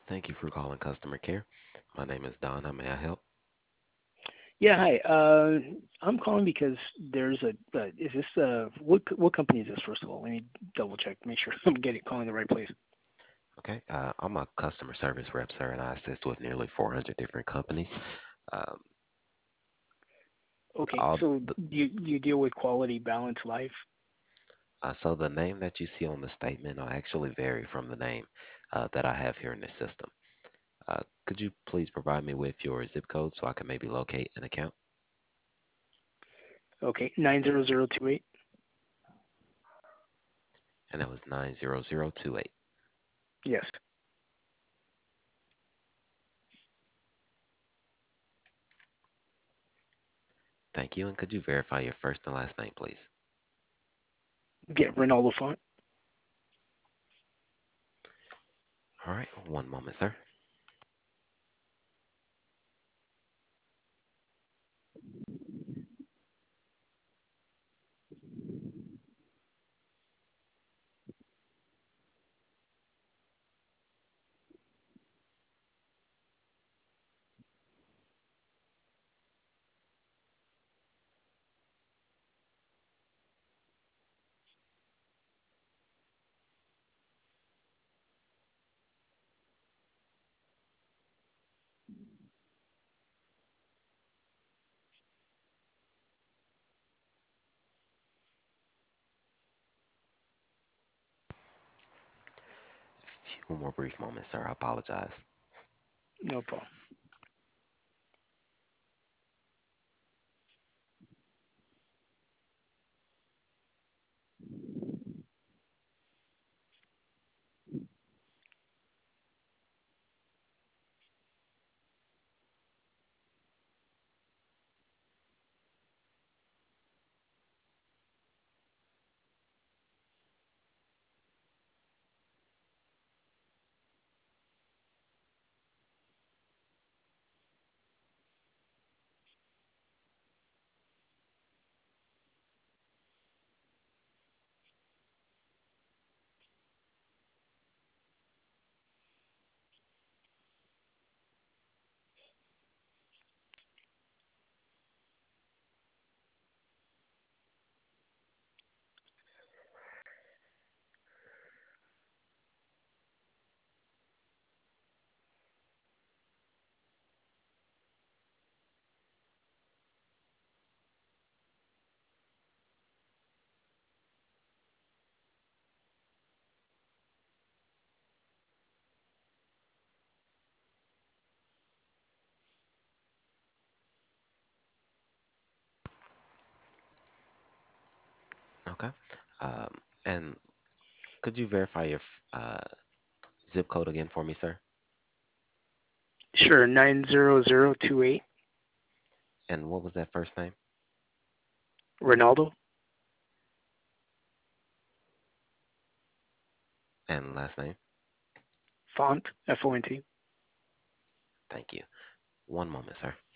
Thank you for calling customer care. My name is Don. How may I help? Yeah, hi. I'm calling because there's is this what company is this? First of all, let me double check, make sure I'm getting calling the right place. Okay, I'm a customer service rep, sir, and I assist with nearly 400 different companies. Um, Okay, all so the, you deal with quality balance life. so the name that you see on the statement will actually vary from the name that I have here in the system. Could you please provide me with your zip code so I can maybe locate an account? Okay, 90028. And that was 90028. Yes. Thank you. And could you verify your first and last name, please? Get Ronaldo font. All right, one moment, sir. Few more brief moments, sir. I apologize. No problem. Okay. Um, and could you verify your zip code again for me, sir? Sure, 90028. And what was that first name Ronaldo and last name? font, FONT. Thank you. One moment, sir.